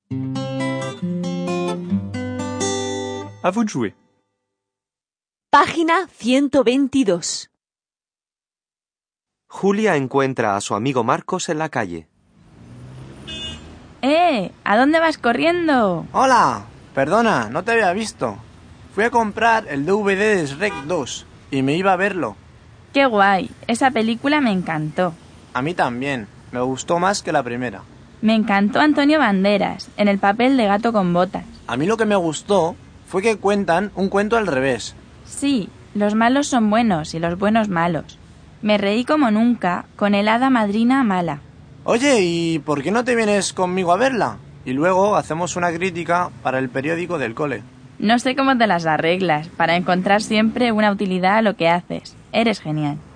À vous de jouer. Página 122. Julia encuentra a su amigo Marcos en la calle. ¿A dónde vas corriendo? Hola, perdona, no te había visto. Fui a comprar el DVD de Shrek 2 y me iba a verlo. ¡Qué guay! Esa película me encantó. A mí también, me gustó más que la primera. Me encantó Antonio Banderas, en el papel de Gato con Botas. A mí lo que me gustó fue que cuentan un cuento al revés. Sí, los malos son buenos y los buenos malos. Me reí como nunca con el hada madrina mala. Oye, ¿y por qué no te vienes conmigo a verla? Y luego hacemos una crítica para el periódico del cole. No sé cómo te las arreglas para encontrar siempre una utilidad a lo que haces. Eres genial.